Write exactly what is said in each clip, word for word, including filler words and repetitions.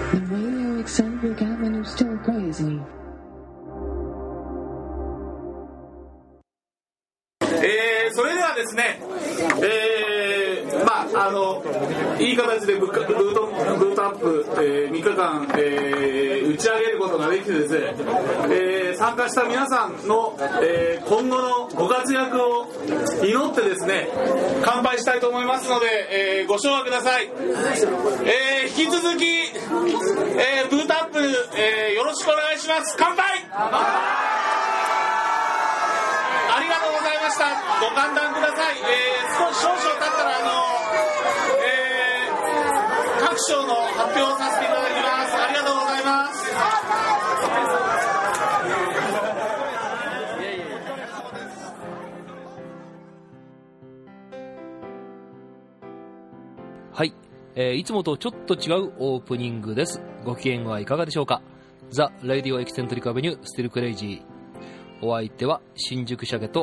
The radio eccentric avenue still crazy. えー、それではですね、えー、まああのいい形でブート、ブートアップ、えー、みっかかん、えー、打ち上げることができてですね、えー、参加した皆さんの、えー、今後のご活躍を祈ってですね、乾杯したいと思いますので、えー、ご唱和ください。えー、引き続き、えー、ブートアップ、えー、よろしくお願いします。乾杯。ありがとうございました。ご歓談ください。えー、少し少々経ったらあの、えー、各賞の発表をさせていただきます。ありがとうございます。 はい、えー、いつもとちょっと違うオープニングです。ご機嫌はいかがでしょうか。ザ・レディオエキセントリックアベニュースティルクレイジー。お相手は新宿シャゲと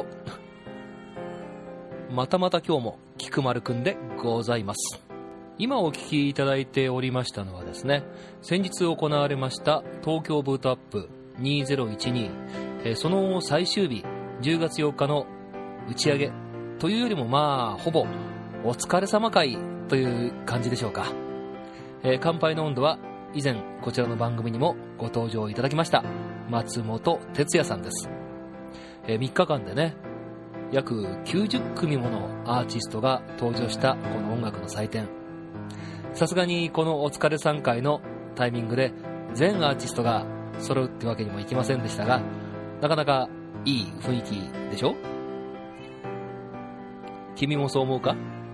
またまた今日も菊丸くんでございます。今お聞きいただいておりましたのはですね、先日行われました東京ブートアップにせんじゅうに、えー、その最終日じゅうがつよっかの打ち上げというよりも、まあほぼお疲れ様会という感じでしょうか。えー、乾杯の温度は以前こちらの番組にもご登場いただきました松本哲也さんです。えー、みっかかんでね、約きゅうじゅっくみものアーティストが登場したこの音楽の祭典。さすがにこのお疲れさん会のタイミングで全アーティストが揃うってわけにもいきませんでしたが、なかなかいい雰囲気でしょ。君もそう思うか。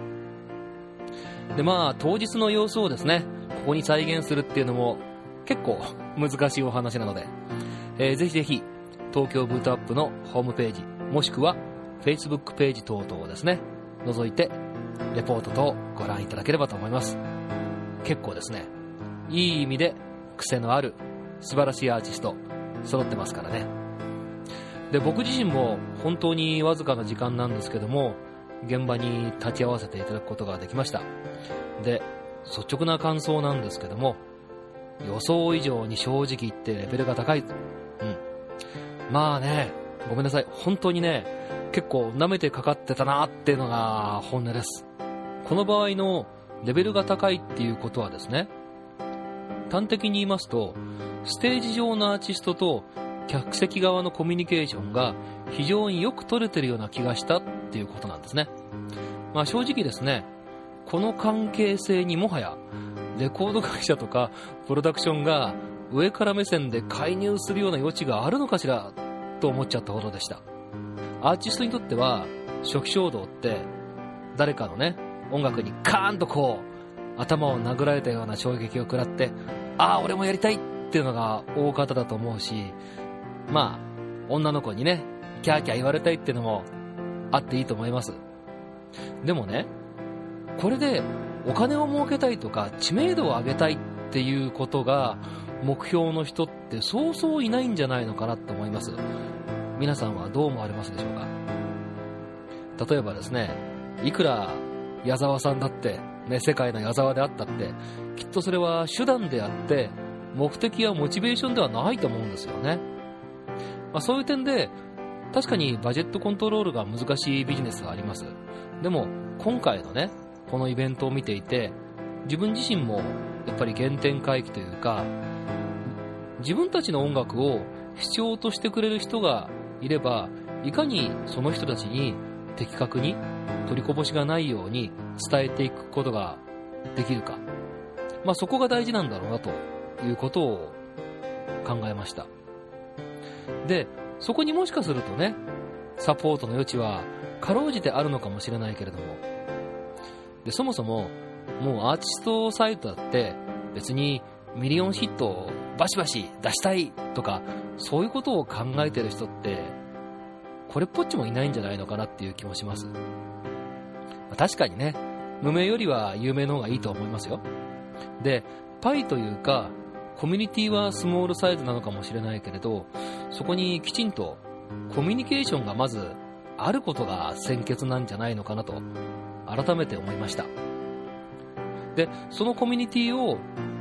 で、まあ当日の様子をですね、ここに再現するっていうのも結構難しいお話なので、えー、ぜひぜひ東京ブートアップのホームページもしくは Facebook ページ等々をですね覗いてレポート等ご覧いただければと思います。結構ですね、いい意味で癖のある素晴らしいアーティスト揃ってますからね。で、僕自身も本当にわずかな時間なんですけども現場に立ち会わせていただくことができました。で、率直な感想なんですけども、予想以上に正直言ってレベルが高い。うんまあね、ごめんなさい、本当にね結構舐めてかかってたなっていうのが本音です。この場合のレベルが高いっていうことはですね、端的に言いますとステージ上のアーティストと客席側のコミュニケーションが非常によく取れてるような気がしたっていうことなんですね。まあ正直ですね、この関係性にもはやレコード会社とかプロダクションが上から目線で介入するような余地があるのかしらと思っちゃったほどでした。アーティストにとっては初期衝動って誰かのね音楽にカーンとこう頭を殴られたような衝撃を食らって、ああ俺もやりたいっていうのが大方だと思うし、まあ女の子にねキャーキャー言われたいっていうのもあっていいと思います。でもね、これでお金を儲けたいとか知名度を上げたいっていうことが目標の人ってそうそういないんじゃないのかなと思います。皆さんはどう思われますでしょうか。例えばですね、いくら矢沢さんだって、ね、世界の矢沢であったってきっとそれは手段であって目的やモチベーションではないと思うんですよね。まあ、そういう点で確かにバジェットコントロールが難しいビジネスはあります。でも今回のねこのイベントを見ていて自分自身もやっぱり原点回帰というか、自分たちの音楽を必要としてくれる人がいればいかにその人たちに的確に取りこぼしがないように伝えていくことができるか、まあ、そこが大事なんだろうなということを考えました。で、そこにもしかするとねサポートの余地はかろうじてあるのかもしれないけれども、でそもそももうアーティストサイトだって別にミリオンヒットをバシバシ出したいとかそういうことを考えてる人ってこれっぽっちもいないんじゃないのかなっていう気もします。確かにね無名よりは有名の方がいいと思いますよ。で、パイというかコミュニティはスモールサイズなのかもしれないけれど、そこにきちんとコミュニケーションがまずあることが先決なんじゃないのかなと改めて思いました。で、そのコミュニティを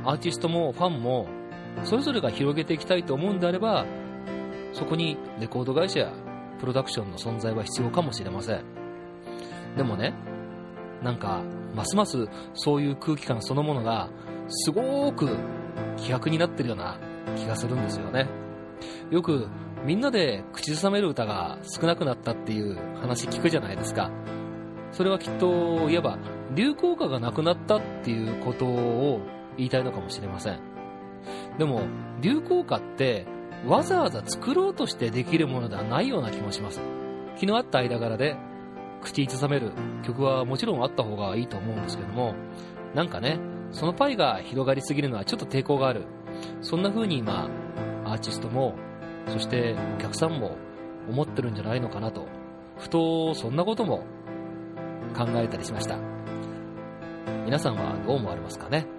アーティストもファンもそれぞれが広げていきたいと思うんであれば、そこにレコード会社やプロダクションの存在は必要かもしれません。でもね、なんかますますそういう空気感そのものがすごく希薄になってるような気がするんですよね。よくみんなで口ずさめる歌が少なくなったっていう話聞くじゃないですか。それはきっと言えば流行歌がなくなったっていうことを言いたいのかもしれません。でも流行歌ってわざわざ作ろうとしてできるものではないような気もします。気の合った間柄で口ずさめる曲はもちろんあった方がいいと思うんですけども、なんかね、そのパイが広がりすぎるのはちょっと抵抗がある。そんな風に今アーティストもそしてお客さんも思ってるんじゃないのかなと、ふとそんなことも考えたりしました。皆さんはどう思われますかね。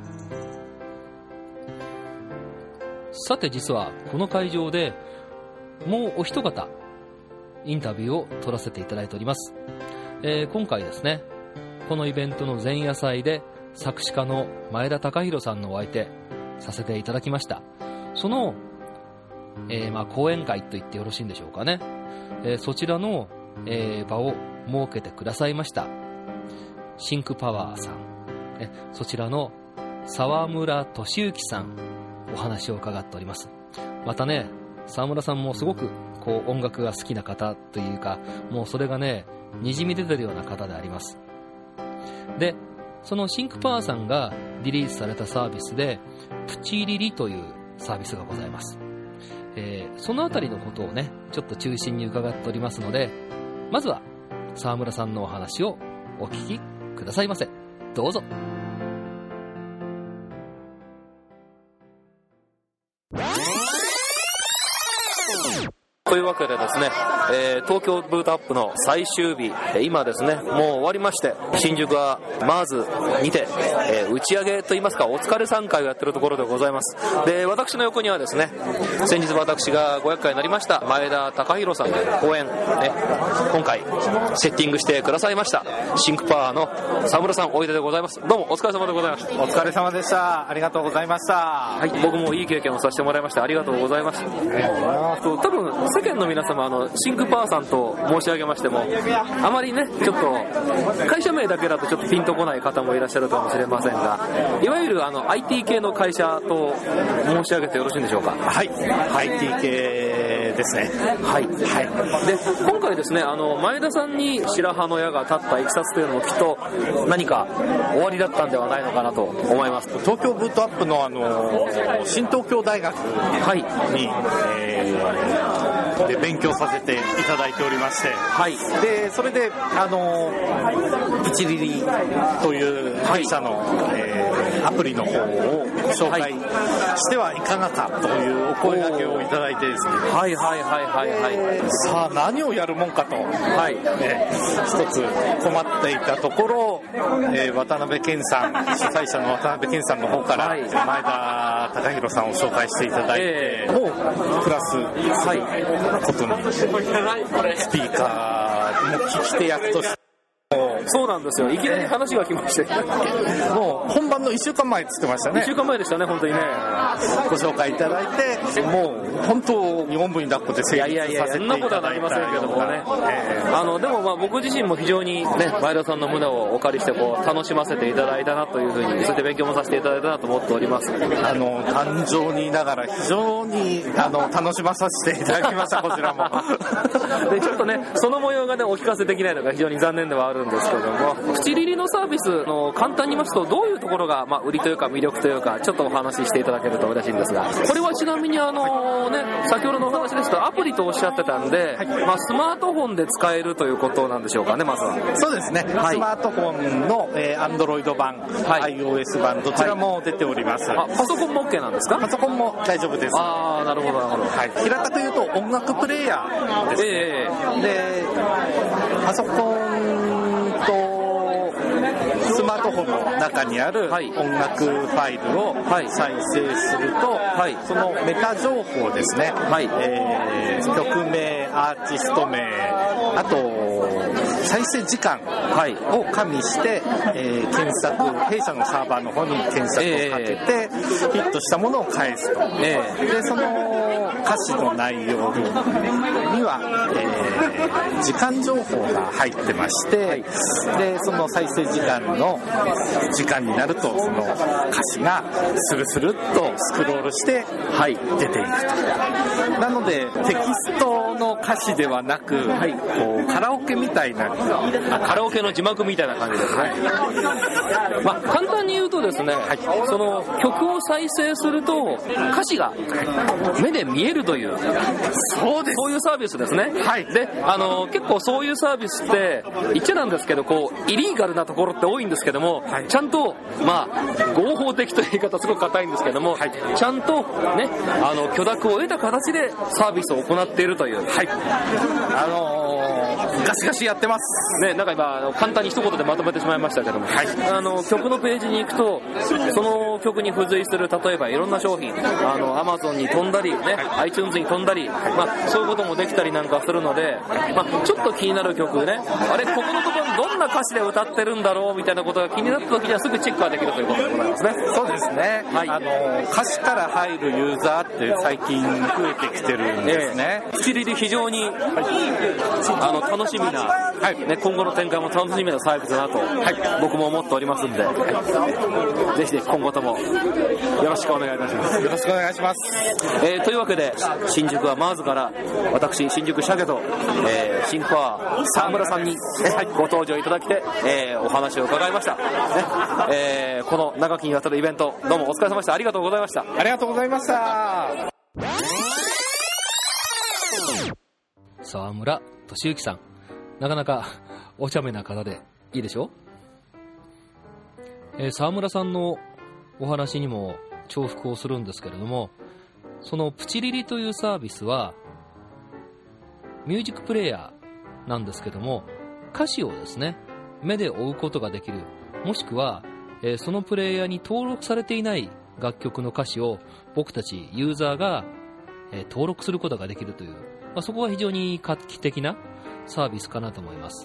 さて、実はこの会場でもうお一方インタビューを取らせていただいております。えー、今回ですね、このイベントの前夜祭で作詞家の前田隆弘さんのお相手させていただきました。その、えー、まあ講演会と言ってよろしいんでしょうかね。えー、そちらの、えー、場を設けてくださいましたシンクパワーさん、えそちらの沢村俊之さん、お話を伺っております。またね、沢村さんもすごくこう音楽が好きな方というか、もうそれがねにじみ出てるような方であります。で、そのシンクパワーさんがリリースされたサービスでプチリリというサービスがございます。えー、そのあたりのことをねちょっと中心に伺っておりますので、まずは沢村さんのお話をお聞きくださいませ。どうぞ。というわけでですね、えー、東京ブートアップの最終日、今ですねもう終わりまして、新宿はマーズにて、えー、打ち上げといいますかお疲れさん会をやってるところでございます。で、私の横にはですね、先日私がご厄介になりました前田隆弘さんで講演、ね、今回セッティングしてくださいましたシンクパワーの沢村さんおいででございます。どうもお疲れ様でございました。 お疲れ様でした。ありがとうございました。 はい、僕もいい経験をさせてもらいましてありがとうございました。多分世間の皆様、あのシンクパワーさんと申し上げましてもあまりねちょっと会社名だけだとちょっとピンとこない方もいらっしゃるかもしれませんが、いわゆるあの アイティー 系の会社と申し上げてよろしいんでしょうか。 はい、 アイティー 系ですね。 はい、はい、で今回ですね、あの前田さんに白羽の矢が立ったいきさつというのもきっと何か終わりだったんではないのかなと思います。 東京ブートアップのあの新東京大学に、はいえー、で勉強させていただいておりまして、はい、でそれであのプチリリという会社の、はいえー、アプリの方を紹介してはいかがかというお声掛けをいただいてですね、 はいはいはいはいはい、 さあ何をやるもんかと、はいね、一つ困っていたところ、えー、渡辺健さん、主催者の渡辺健さんの方から、はい、前田隆弘さんを紹介していただいて、えー、もうプラスすることに、はい、スピーカーの聞き手役としてそうなんですよ。いきなり話が来ましてもう本番のいっしゅうかんまえって言ってましたね。 いっしゅうかんまえでしたね、本当にね。 ご紹介いただいて、もう本当におんぶに抱っこで成立させていただいた。いやいやいや、そんなことはなりませんけどもね、えー、あのでもまあ僕自身も非常にね前田さんの胸をお借りしてこう楽しませていただいたなというふうに、そして勉強もさせていただいたなと思っております。あの誕生にいながら非常にあの楽しまさせていただきましたこちらもでちょっとねその模様がねお聞かせできないのが非常に残念ではあるんですけども、プチリリのサービスの簡単に言いますとどういうところがまあ売りというか魅力というかちょっとお話ししていただけると嬉しいんですが、これはちなみにあのね先ほどのお話ですとアプリとおっしゃってたんで、はい、まあスマートフォンで使えるということなんでしょうかね。まずはそうですね、はい、スマートフォンの、えー、Android 版、はい、iOS 版どちらも出ております、はい、 あパソコンも OK なんですか。 パソコンも大丈夫です。 ああなるほどなるほど、 はい、平たく言うと音楽プレイヤーですね、えー、でパソコンとスマートフォンの中にある音楽ファイルを再生すると、はい、そのメタ情報ですね、はいえー、曲名、アーティスト名、あと再生時間を加味して、えー、検索弊社のサーバーの方に検索をかけて、えー、ヒットしたものを返すと、えー、でその歌詞の内容には、えー、時間情報が入ってまして、はい、でその再生時間の時間になるとその歌詞がスルスルっとスクロールして、はい、出ていくと。なのでテキストの歌詞ではなく、はい、こうカラオケみたいなあカラオケの字幕みたいな感じですね、はいまあ、簡単に言うとですね、はい、その曲を再生すると歌詞が目で見えるというそうですそういうサービスですね、はい、であの結構そういうサービスって言っちゃなんですけどこうイリーガルなところって多いんですけども、はい、ちゃんとまあ合法的という言い方すごく硬いんですけども、はい、ちゃんとねあの許諾を得た形でサービスを行っているという、はい、あのー、ガシガシやってますね。なんか今簡単に一言でまとめてしまいましたけども、はい、あの曲のページに行くとその曲に付随する例えばいろんな商品あの Amazon に飛んだりね、はい、iTunes に飛んだり、はいまあ、そういうこともできたりなんかするので、まあ、ちょっと気になる曲ねあれここのところどんな歌詞で歌ってるんだろうみたいなことが気になった時にはすぐチェックができるということでございますね。 そうですね、はい、あの歌詞から入るユーザーって最近増えてきてるんですね。 プチリリ非常に、はい、あの楽しみな、はいね、今後の展開も楽しみなサービスだなと、はい、僕も思っておりますんで、はい、ぜひぜひ今後ともよろしくお願いいたします。 よろしくお願いします、 えー、というわけで新宿はマーズから私新宿鮭と、えー、シンクワー沢村さんに、はい、ご登場いただきて、えー、お話を伺いました、ねえー、この長きにわたるイベントどうもお疲れ様でした。ありがとうございました。 ありがとうございました。 沢村俊之さんなかなかお茶目な方でいいでしょ、えー、沢村さんのお話にも重複をするんですけれどもそのプチリリというサービスはミュージックプレイヤーなんですけども歌詞をですね目で追うことができるもしくは、えー、そのプレイヤーに登録されていない楽曲の歌詞を僕たちユーザーが、えー、登録することができるという、まあ、そこが非常に画期的なサービスかなと思います。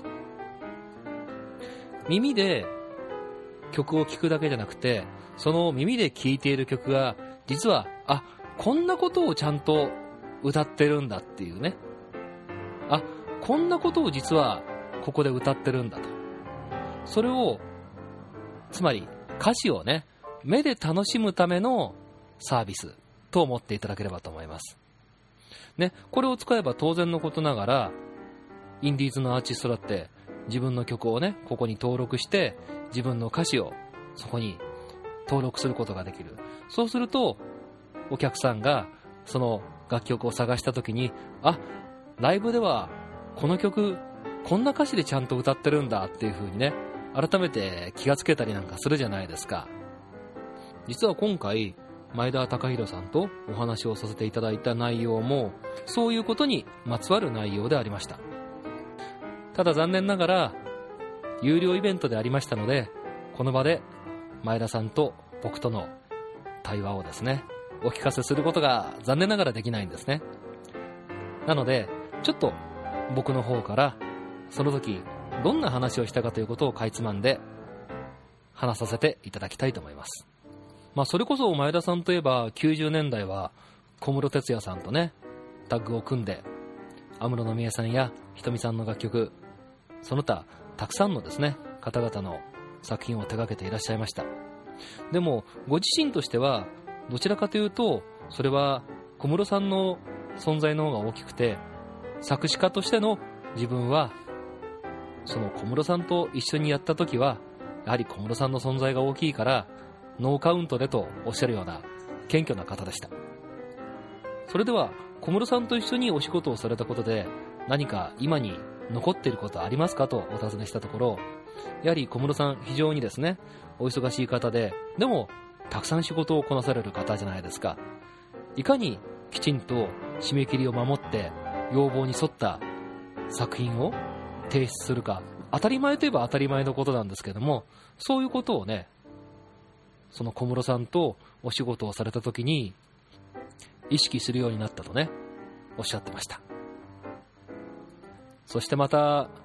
耳で曲を聴くだけじゃなくてその耳で聴いている曲が実はあこんなことをちゃんと歌ってるんだっていうねあこんなことを実はここで歌ってるんだとそれをつまり歌詞をね目で楽しむためのサービスと思っていただければと思いますね。これを使えば当然のことながらインディーズのアーティストだって自分の曲をねここに登録して自分の歌詞をそこに登録することができる。そうするとお客さんがその楽曲を探した時にあライブではこの曲こんな歌詞でちゃんと歌ってるんだっていう風にね改めて気がつけたりなんかするじゃないですか。実は今回前田隆弘さんとお話をさせていただいた内容もそういうことにまつわる内容でありました。ただ残念ながら有料イベントでありましたのでこの場で前田さんと僕との対話をですねお聞かせすることが残念ながらできないんですね。なのでちょっと僕の方からその時どんな話をしたかということをかいつまんで話させていただきたいと思います。まあそれこそ前田さんといえばきゅうじゅうねんだいは小室哲哉さんとねタッグを組んで安室奈美恵さんやひとみさんの楽曲その他たくさんのですね方々の作品を手掛けていらっしゃいました。でもご自身としてはどちらかというとそれは小室さんの存在の方が大きくて作詞家としての自分はその小室さんと一緒にやった時はやはり小室さんの存在が大きいからノーカウントでとおっしゃるような謙虚な方でした。それでは小室さんと一緒にお仕事をされたことで何か今に残っていることはありますかとお尋ねしたところやはり小室さん非常にですねお忙しい方ででもたくさん仕事をこなされる方じゃないですか。いかにきちんと締め切りを守って要望に沿った作品を提出するか当たり前といえば当たり前のことなんですけどもそういうことをねその小室さんとお仕事をされた時に意識するようになったとねおっしゃってました。そしてまた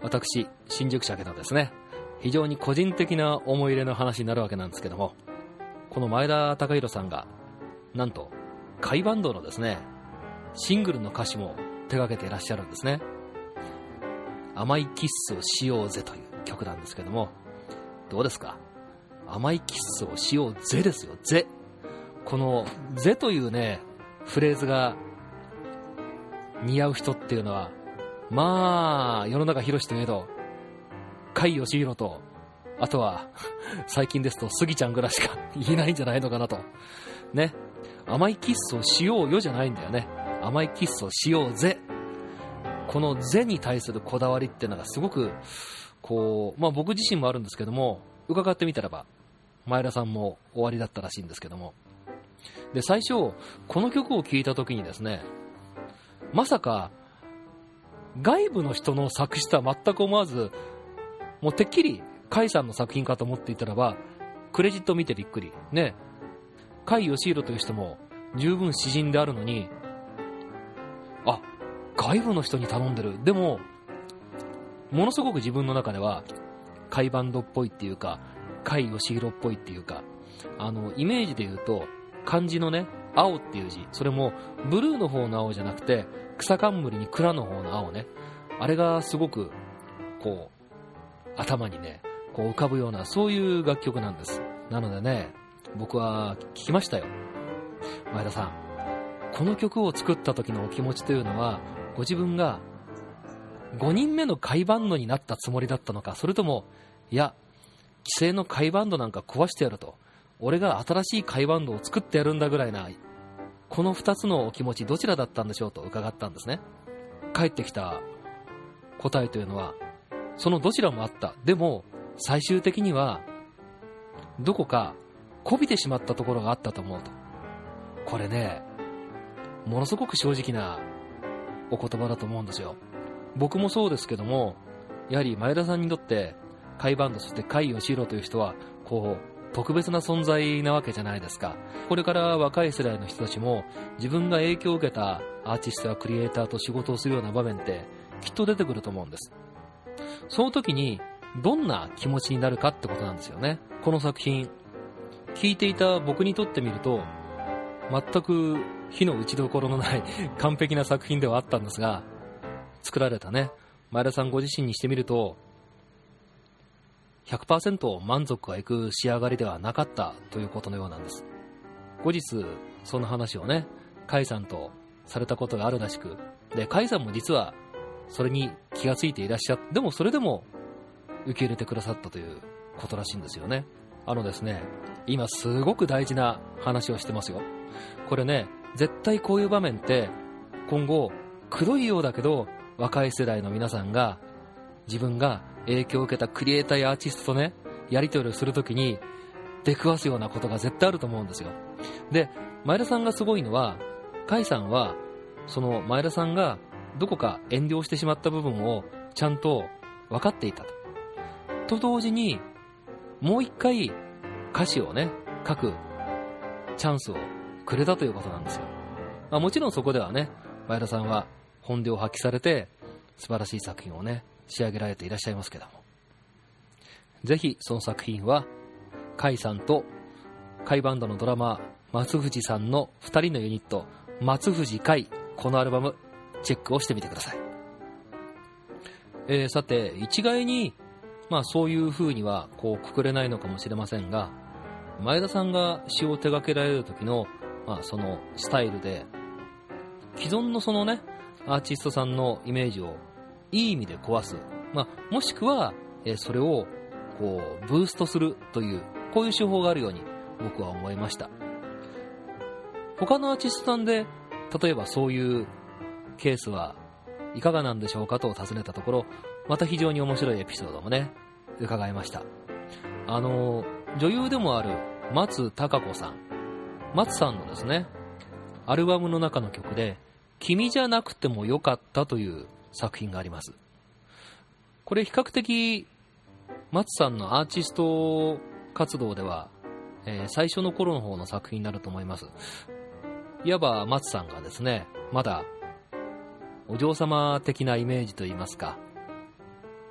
私新宿社家のですね、非常に個人的な思い入れの話になるわけなんですけども、この前田孝弘さんがなんと甲斐バンドのですねシングルの歌詞も手掛けていらっしゃるんですね。甘いキッスをしようぜという曲なんですけども、どうですか。甘いキッスをしようぜですよ、ぜ。このぜというねフレーズが似合う人っていうのは、まあ世の中広しといえど甲斐義弘と、あとは最近ですとスギちゃんぐらいしか言えないんじゃないのかなとね。甘いキッスをしようよじゃないんだよね。甘いキッスをしようぜ。このぜに対するこだわりっていうのがすごくこう、まあ僕自身もあるんですけども、伺ってみたらば前田さんも終わりだったらしいんですけども、で最初この曲を聴いた時にですね、まさか外部の人の作詞とは全く思わず、もうてっきり甲斐さんの作品かと思っていたらば、クレジットを見てびっくりね。甲斐義弘という人も十分詩人であるのに、あ、外部の人に頼んでる。でもものすごく自分の中では甲斐バンドっぽいっていうか、甲斐義弘っぽいっていうか、あのイメージで言うと漢字のね青っていう字、それもブルーの方の青じゃなくて草冠に蔵の方の青ね、あれがすごくこう頭にねこう浮かぶような、そういう楽曲なんです。なのでね、僕は聞きましたよ。前田さん、この曲を作った時のお気持ちというのは、ご自分がごにんめの甲斐バンドになったつもりだったのか、それともいや既成の甲斐バンドなんか壊してやると、俺が新しい甲斐バンドを作ってやるんだぐらいな、このふたつのお気持ちどちらだったんでしょうと伺ったんですね。返ってきた答えというのはそのどちらもあった。でも最終的にはどこかこびてしまったところがあったと思うと。これね、ものすごく正直なお言葉だと思うんですよ。僕もそうですけども、やはり前田さんにとって甲斐バンド、そして甲斐義弘という人はこう特別な存在なわけじゃないですか。これから若い世代の人たちも自分が影響を受けたアーティストやクリエイターと仕事をするような場面ってきっと出てくると思うんです。その時にどんな気持ちになるかってことなんですよね。この作品聴いていた僕にとってみると全く火の打ちどころのない完璧な作品ではあったんですが、作られたね前田さんご自身にしてみると ひゃくパーセント 満足がいく仕上がりではなかったということのようなんです。後日その話をね甲斐さんとされたことがあるらしく、で甲斐さんも実はそれに気がついていらっしゃって、でもそれでも受け入れてくださったということらしいんですよね。あのですね、今すごく大事な話をしてますよ。これね、絶対こういう場面って今後くどいようだけど、若い世代の皆さんが自分が影響を受けたクリエイターやアーティストとねやり取りをするときに出くわすようなことが絶対あると思うんですよ。で、前田さんがすごいのは、甲斐さんはその前田さんがどこか遠慮してしまった部分をちゃんと分かっていたと。と同時にもう一回歌詞をね書くチャンスをくれたということなんですよ。まあ、もちろんそこではね前田さんは本領を発揮されて素晴らしい作品をね仕上げられていらっしゃいますけども、ぜひその作品は甲斐さんと甲斐バンドのドラマー松藤さんのふたりのユニット松藤甲斐、このアルバムチェックをしてみてください。えー、さて一概にまあそういう風にはこうくくれないのかもしれませんが、前田さんが詩を手掛けられる時のまあそのスタイルで既存のそのねアーティストさんのイメージをいい意味で壊す、まあ、もしくは、えー、それをこうブーストするというこういう手法があるように僕は思いました。他のアーティストさんで例えばそういうケースはいかがなんでしょうかと尋ねたところ、また非常に面白いエピソードもね伺いました。あの女優でもある松たか子さん、松さんのですねアルバムの中の曲で君じゃなくてもよかったという作品があります。これ比較的松さんのアーティスト活動では、えー、最初の頃の方の作品になると思います。いわば松さんがですねまだお嬢様的なイメージといいますか、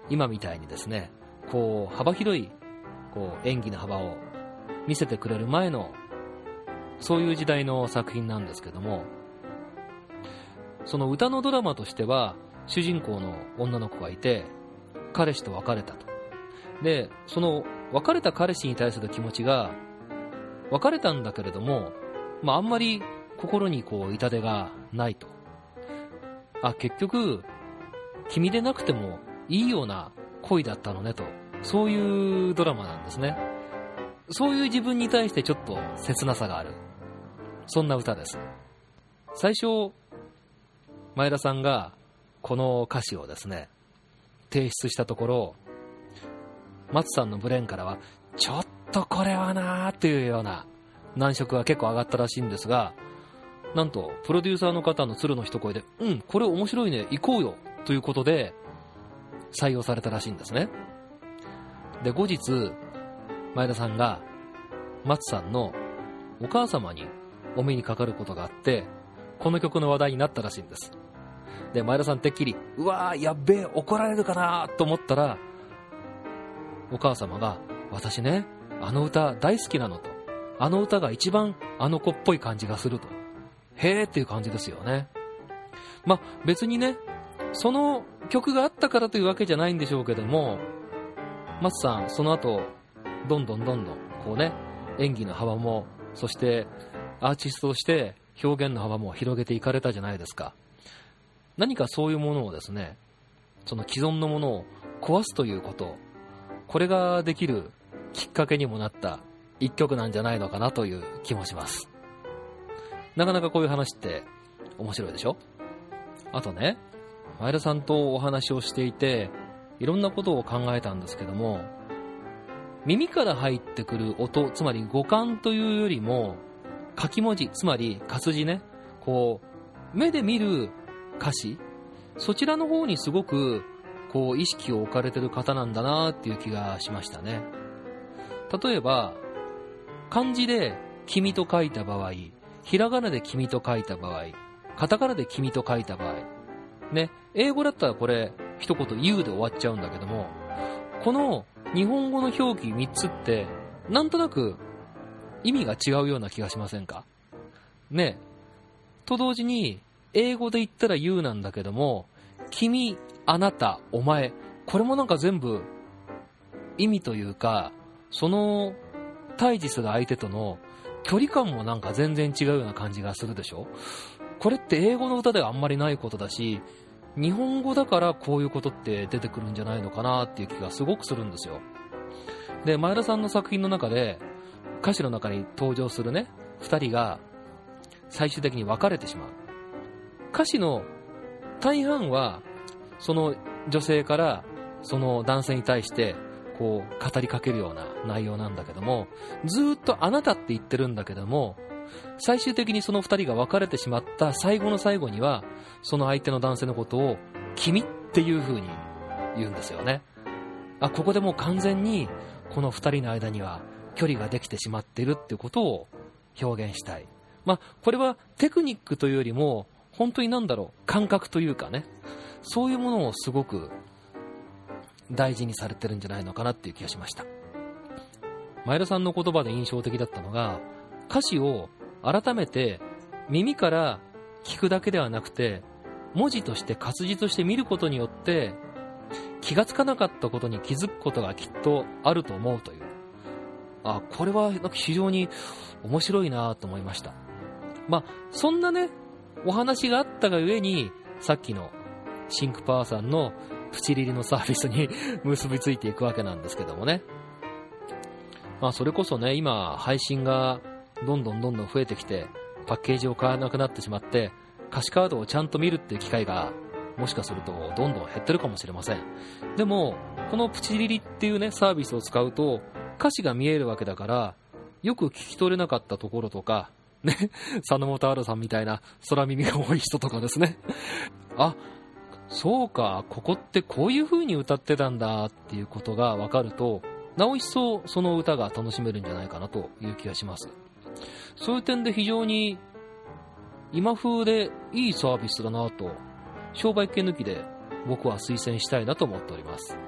今みたいにですね、こう幅広いこう演技の幅を見せてくれる前のそういう時代の作品なんですけども、その歌のドラマとしては主人公の女の子がいて、彼氏と別れたと。でその別れた彼氏に対する気持ちが、別れたんだけれども、まあ、あんまり心にこう痛手がないと。あ、結局君でなくてもいいような恋だったのねと、そういうドラマなんですね。そういう自分に対してちょっと切なさがある、そんな歌です。最初前田さんがこの歌詞をですね提出したところ、松さんのブレーンからはちょっとこれはなーというような難色が結構上がったらしいんですが、なんとプロデューサーの方の鶴の一声で、うんこれ面白いね行こうよということで採用されたらしいんですね。で後日前田さんが松さんのお母様にお目にかかることがあって、この曲の話題になったらしいんです。で前田さんてっきりうわーやっべえ怒られるかなと思ったら、お母様が私ねあの歌大好きなのと、あの歌が一番あの子っぽい感じがすると、へーっていう感じですよね。まあ別にねその曲があったからというわけじゃないんでしょうけども、松さんその後どんどんどんどんこうね演技の幅も、そしてアーティストとして表現の幅も広げていかれたじゃないですか。何かそういうものをですね、その既存のものを壊すということ、これができるきっかけにもなった一曲なんじゃないのかなという気もします。なかなかこういう話って面白いでしょ。あとね前田さんとお話をしていていろんなことを考えたんですけども、耳から入ってくる音、つまり五感というよりも書き文字、つまり活字ね、こう目で見る歌詞、そちらの方にすごくこう意識を置かれてる方なんだなっていう気がしましたね。例えば漢字で君と書いた場合、ひらがなで君と書いた場合、カタカナで君と書いた場合ね、英語だったらこれ一言 You で終わっちゃうんだけども、この日本語の表記みっつってなんとなく意味が違うような気がしませんかね。と同時に英語で言ったら You なんだけども、君、あなた、お前、これもなんか全部意味というか、その対峙する相手との距離感もなんか全然違うような感じがするでしょ。これって英語の歌ではあんまりないことだし、日本語だからこういうことって出てくるんじゃないのかなっていう気がすごくするんですよ。で前田さんの作品の中で歌詞の中に登場するね二人が最終的に別れてしまう。歌詞の大半はその女性からその男性に対してこう語りかけるような内容なんだけども、ずーっとあなたって言ってるんだけども、最終的にその二人が別れてしまった最後の最後にはその相手の男性のことを君っていう風に言うんですよね。あ、ここでもう完全にこの二人の間には距離ができてしまっているっていうことを表現したい。まあこれはテクニックというよりも本当になんだろう、感覚というかね、そういうものをすごく大事にされてるんじゃないのかなっていう気がしました。前田さんの言葉で印象的だったのが、歌詞を改めて耳から聞くだけではなくて文字として活字として見ることによって気がつかなかったことに気づくことがきっとあると思うという、あ、これはなんか非常に面白いなと思いました。まあそんなねお話があったがゆえにさっきのシンクパワーさんのプチリリのサービスに結びついていくわけなんですけどもね。まあそれこそね今配信がどんどんどんどん増えてきてパッケージを買わなくなってしまって歌詞カードをちゃんと見るっていう機会がもしかするとどんどん減ってるかもしれません。でもこのプチリリっていうねサービスを使うと歌詞が見えるわけだから、よく聞き取れなかったところとかね、佐野元春さんみたいな空耳が多い人とかですね、あ、そうか、ここってこういう風に歌ってたんだっていうことが分かると、なお一層その歌が楽しめるんじゃないかなという気がします。そういう点で非常に今風でいいサービスだなと、商売系抜きで僕は推薦したいなと思っております。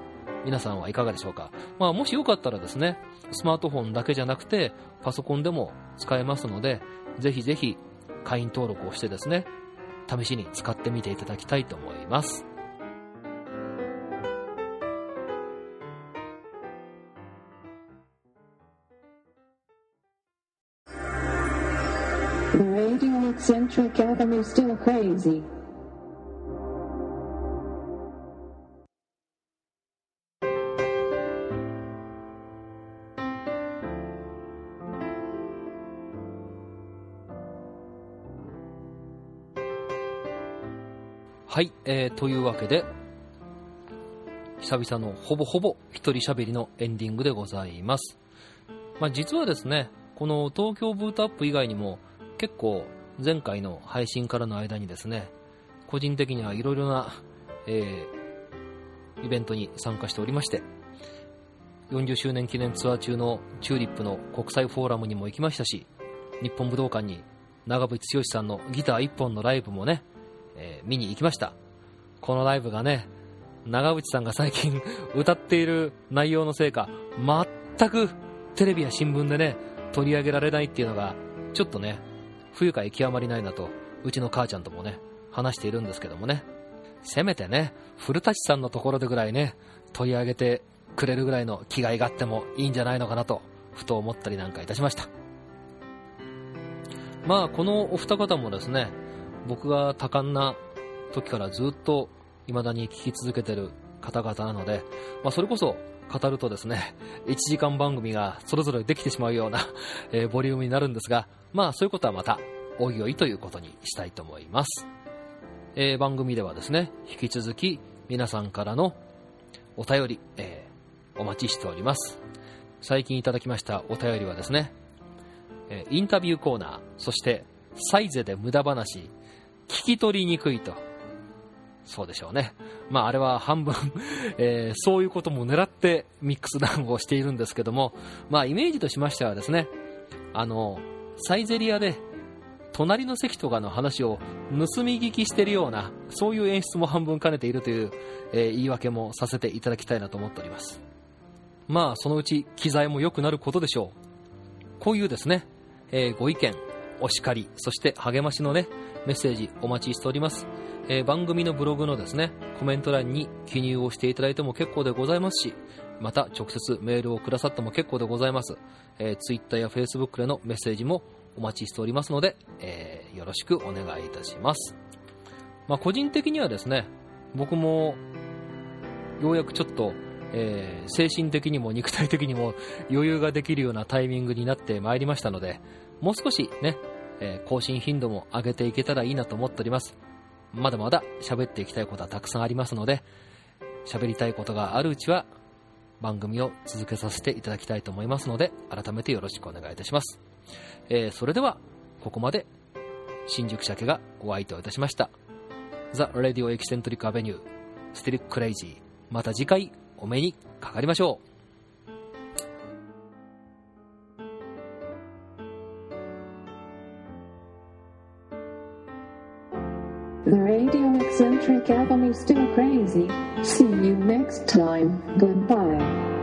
皆さんはいかがでしょうか。まあ、もしよかったらですね、スマートフォンだけじゃなくてパソコンでも使えますので、ぜひぜひ会員登録をしてですね、試しに使ってみていただきたいと思います。 The Radio Eccentric Avenue Still Crazy. はい、えー、というわけで久々のほぼほぼ一人喋りのエンディングでございます。まあ、実はですね、この東京ブートアップ以外にも結構前回の配信からの間にですね、個人的にはいろいろな、えー、イベントに参加しておりまして、よんじゅっしゅうねん記念ツアー中のチューリップの国際フォーラムにも行きましたし、日本武道館に長渕剛さんのギター一本のライブもね、えー、見に行きました。このライブがね、長渕さんが最近歌っている内容のせいか、全くテレビや新聞でね取り上げられないっていうのがちょっとね不愉快極まりないなと、うちの母ちゃんともね話しているんですけどもね、せめてね古舘さんのところでぐらいね取り上げてくれるぐらいの気概があってもいいんじゃないのかなとふと思ったりなんかいたしました。まあこのお二方もですね、僕が多感な時からずっと未だに聞き続けてる方々なので、まあ、それこそ語るとですねいちじかん番組がそれぞれできてしまうような、えー、ボリュームになるんですが、まあそういうことはまたおいおいということにしたいと思います。えー、番組ではですね引き続き皆さんからのお便り、えー、お待ちしております。最近いただきましたお便りはですね、えー、インタビューコーナー、そしてサイゼで無駄話、聞き取りにくいと、そうでしょうね。まああれは半分、えー、そういうことも狙ってミックスダウンをしているんですけども、まあイメージとしましてはですね、あのサイゼリアで隣の席とかの話を盗み聞きしているような、そういう演出も半分兼ねているという、えー、言い訳もさせていただきたいなと思っております。まあそのうち機材も良くなることでしょう。こういうですね、えー、ご意見、お叱り、そして励ましのねメッセージお待ちしております。えー、番組のブログのですねコメント欄に記入をしていただいても結構でございますし、また直接メールをくださっても結構でございます。えー、Twitter や Facebook でのメッセージもお待ちしておりますので、えー、よろしくお願いいたします。まあ、個人的にはですね、僕もようやくちょっと、えー、精神的にも肉体的にも余裕ができるようなタイミングになってまいりましたので、もう少しね、えー、更新頻度も上げていけたらいいなと思っております。まだまだ喋っていきたいことはたくさんありますので、喋りたいことがあるうちは番組を続けさせていただきたいと思いますので、改めてよろしくお願いいたします。えー、それではここまで新宿鮭がお相手をいたしました。 The Radio Eccentric Avenue Still Crazy、 また次回お目にかかりましょう。 The Radio Eccentric Avenue Still Crazy. See you next time. Goodbye.